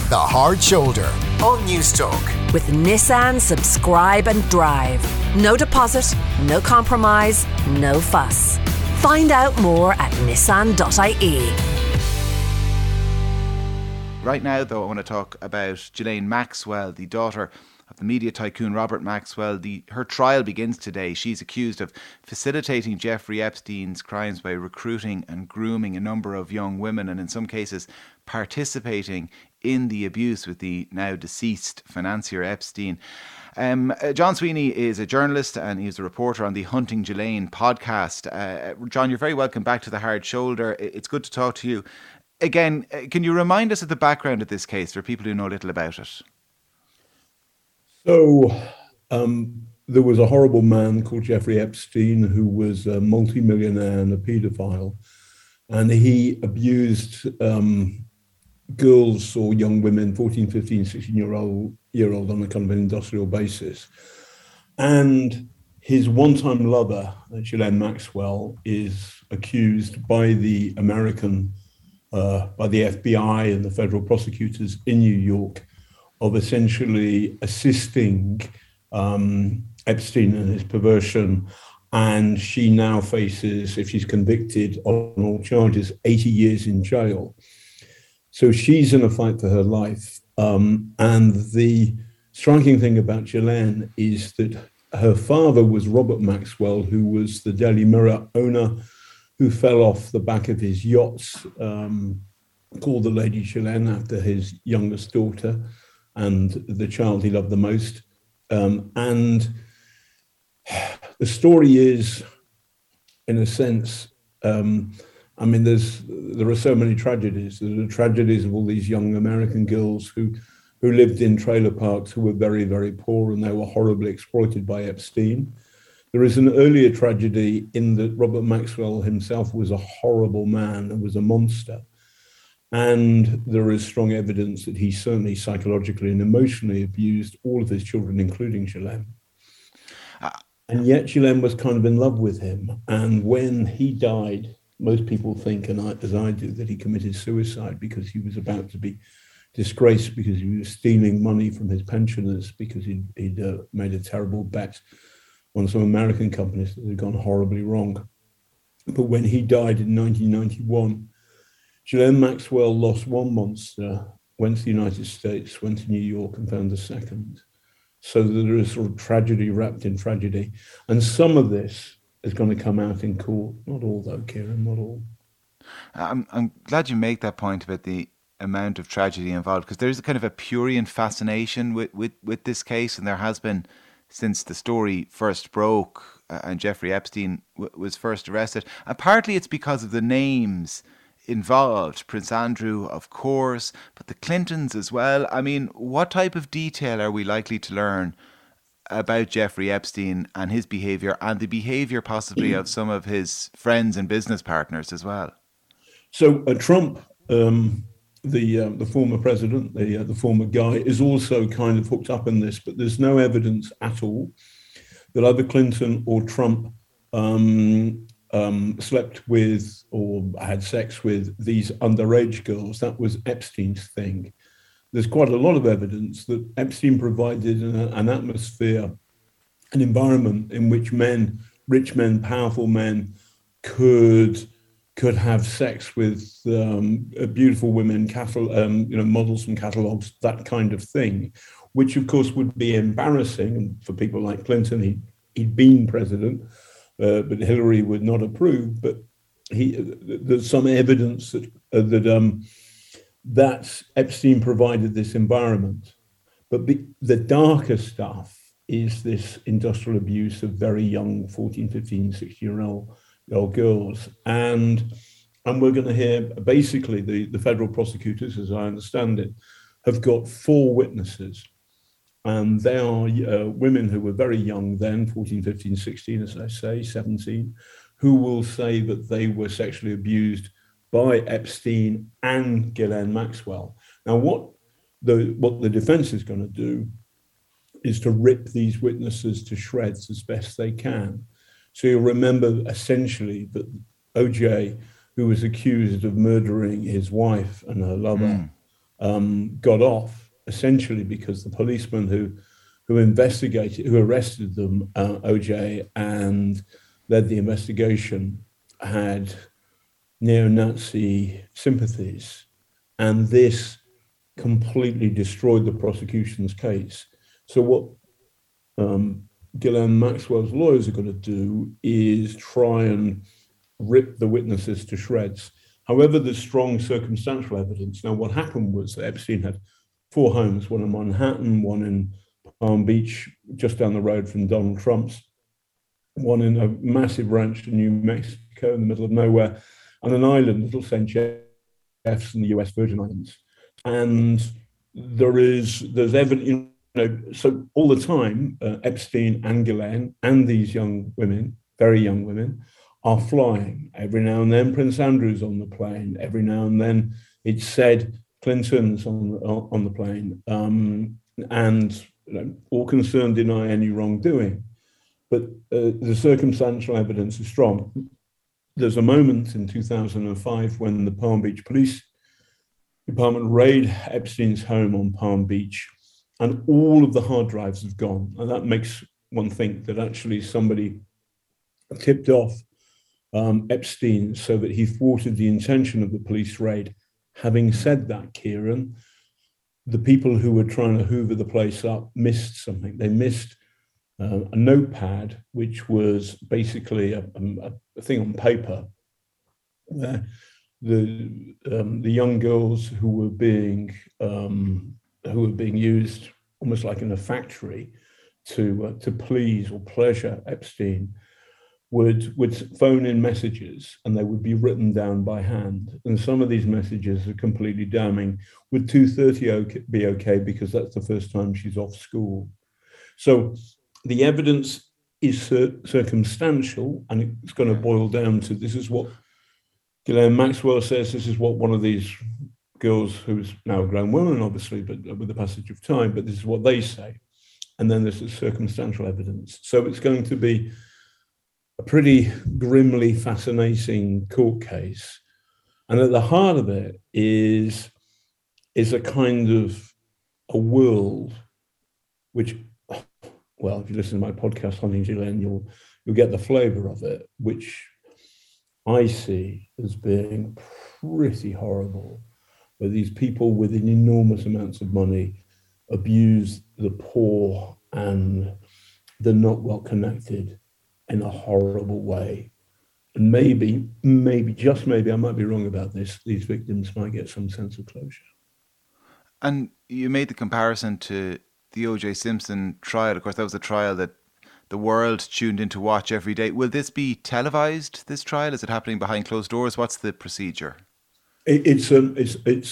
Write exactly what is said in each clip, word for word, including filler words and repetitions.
The Hard Shoulder on Newstalk. With Nissan Subscribe and Drive. No deposit, no compromise, no fuss. Find out more at nissan dot I E. Right now, though, I want to talk about Ghislaine Maxwell, the daughter of the media tycoon Robert Maxwell. The, her trial begins today. She's accused of facilitating Jeffrey Epstein's crimes by recruiting and grooming a number of young women, and in some cases participating in the abuse with the now deceased financier Epstein. Um, uh, John Sweeney is a journalist and he's a reporter on the Hunting Ghislaine podcast. Uh, John, you're very welcome back to The Hard Shoulder. It's good to talk to you. Again, can you remind us of the background of this case for people who know little about it? So um, there was a horrible man called Jeffrey Epstein who was a multimillionaire and a paedophile, and he abused um, girls or young women, fourteen, fifteen, sixteen year old year old on a kind of an industrial basis. And his one-time lover, Ghislaine Maxwell, is accused by the American Uh, by the F B I and the federal prosecutors in New York of essentially assisting um, Epstein and his perversion. And she now faces, if she's convicted on all charges, eighty years in jail. So she's in a fight for her life. Um, and the striking thing about Ghislaine is that her father was Robert Maxwell, who was the Daily Mirror owner, who fell off the back of his yachts, um, called the Lady Ghislaine after his youngest daughter and the child he loved the most. Um, and the story is, in a sense, um, I mean, there's there are so many tragedies. There are the tragedies of all these young American girls who, who lived in trailer parks, who were very, very poor, and they were horribly exploited by Epstein. There is an earlier tragedy in that Robert Maxwell himself was a horrible man and was a monster. And there is strong evidence that he certainly psychologically and emotionally abused all of his children, including Ghislaine. Uh, and yet Ghislaine was kind of in love with him. And when he died, most people think, and I, as I do, that he committed suicide because he was about to be disgraced because he was stealing money from his pensioners because he'd, he'd uh, made a terrible bet on some American companies that had gone horribly wrong. But when he died in nineteen ninety-one, Ghislaine Maxwell lost one monster, went to the United States, went to New York and found a second. So there is sort of tragedy wrapped in tragedy. And some of this is going to come out in court. Not all though, Kieran, not all. I'm, I'm glad you make that point about the amount of tragedy involved, because there's a kind of a prurient fascination with, with, with this case, and there has been since the story first broke uh, and Jeffrey Epstein w- was first arrested. And partly it's because of the names involved. Prince Andrew, of course, but the Clintons as well. I mean, what type of detail are we likely to learn about Jeffrey Epstein and his behaviour, and the behaviour possibly of some of his friends and business partners as well? So uh, Trump... Um... The uh, the former president, the uh, the former guy, is also kind of hooked up in this, but there's no evidence at all that either Clinton or Trump um, um, slept with or had sex with these underage girls. That was Epstein's thing. There's quite a lot of evidence that Epstein provided an, an atmosphere, an environment in which men, rich men, powerful men, could. could have sex with um, beautiful women, catal- um, you know, models from catalogs, that kind of thing, which of course would be embarrassing for people like Clinton. He, he'd been president, uh, but Hillary would not approve. But he, there's some evidence that uh, that um, that Epstein provided this environment. But the, the darker stuff is this industrial abuse of very young fourteen, fifteen, sixteen year old old girls. And and we're going to hear basically the, the federal prosecutors, as I understand it, have got four witnesses. And they are uh, women who were very young then, fourteen, fifteen, sixteen, as I say, seventeen, who will say that they were sexually abused by Epstein and Ghislaine Maxwell. Now, what the what the defense is going to do is to rip these witnesses to shreds as best they can. So you'll remember essentially that O J, who was accused of murdering his wife and her lover, mm. um, got off essentially because the policeman who who investigated, who arrested them, uh, O J, and led the investigation, had neo-Nazi sympathies, and this completely destroyed the prosecution's case. So what um, Ghislaine Maxwell's lawyers are going to do is try and rip the witnesses to shreds. However, there's strong circumstantial evidence. Now, what happened was that Epstein had four homes, one in Manhattan, one in Palm Beach, just down the road from Donald Trump's, one in a massive ranch in New Mexico in the middle of nowhere, and an island, Little Saint Jeff's in the U S Virgin Islands. And there is, there's evidence, you know, so all the time, uh, Epstein and Ghislaine and these young women, very young women, are flying. Every now and then, Prince Andrew's on the plane. Every now and then, it's said Clinton's on the, on the plane. Um, and you know, all concerned deny any wrongdoing. But uh, the circumstantial evidence is strong. There's a moment in two thousand five when the Palm Beach Police Department raid Epstein's home on Palm Beach, and all of the hard drives have gone. And that makes one think that actually somebody tipped off um, Epstein so that he thwarted the intention of the police raid. Having said that, Kieran, the people who were trying to hoover the place up missed something. They missed uh, a notepad, which was basically a, a, a thing on paper where the um, the young girls who were being um, who were being used almost like in a factory to uh, to please or pleasure Epstein would would phone in messages, and they would be written down by hand. And some of these messages are completely damning. Would two thirty be okay because that's the first time she's off school? So the evidence is cir- circumstantial, and it's going to boil down to this is what Ghislaine Maxwell says. This is what one of these girls, who's now a grown woman, obviously, but with the passage of time, but this is what they say. And then there's the circumstantial evidence. So it's going to be a pretty grimly fascinating court case. And at the heart of it is, is a kind of a world which, well, if you listen to my podcast, Hunting Ghislaine, you'll, you'll get the flavor of it, which I see as being pretty horrible, where these people with enormous amounts of money abuse the poor and the not well connected in a horrible way. And maybe, maybe, just maybe, I might be wrong about this, these victims might get some sense of closure. And you made the comparison to the O J Simpson trial. Of course, that was a trial that the world tuned in to watch every day. Will this be televised, this trial? Is it happening behind closed doors? What's the procedure? It, it's, um, it's, it's,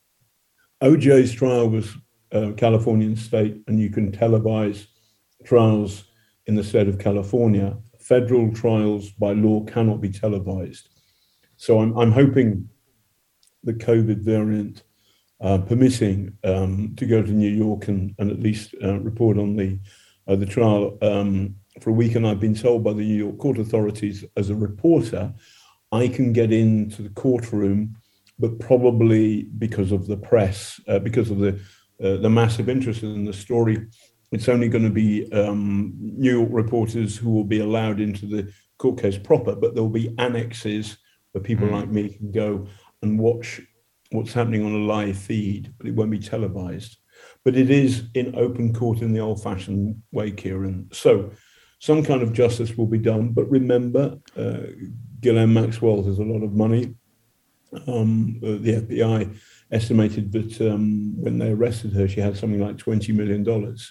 O J's trial was uh, Californian state, and you can televise trials in the state of California. Federal trials by law cannot be televised. So I'm, I'm hoping the COVID variant uh, permitting um, to go to New York and, and at least uh, report on the uh, the trial um, for a week. And I've been told by the New York court authorities as a reporter, I can get into the courtroom, but probably because of the press, uh, because of the uh, the massive interest in the story, it's only going to be um, New York reporters who will be allowed into the court case proper, but there'll be annexes where people like me can go and watch what's happening on a live feed, but it won't be televised. But it is in open court in the old-fashioned way, Kieran. So some kind of justice will be done. But remember, uh, Ghislaine Maxwell has a lot of money. Um, uh, the F B I estimated that um, when they arrested her, she had something like twenty million dollars.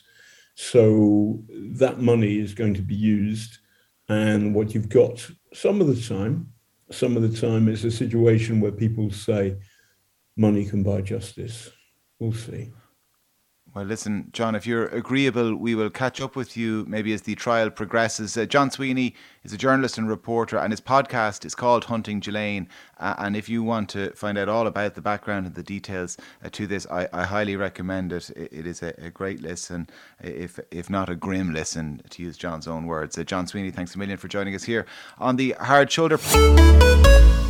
So that money is going to be used. And what you've got some of the time, some of the time is a situation where people say money can buy justice. We'll see. Well, listen, John, if you're agreeable, we will catch up with you maybe as the trial progresses. Uh, John Sweeney is a journalist and reporter, and his podcast is called Hunting Ghislaine. Uh, and if you want to find out all about the background and the details uh, to this, I, I highly recommend it. It, it is a, a great listen, if if not a grim listen, to use John's own words. Uh, John Sweeney, thanks a million for joining us here on the Hard Shoulder.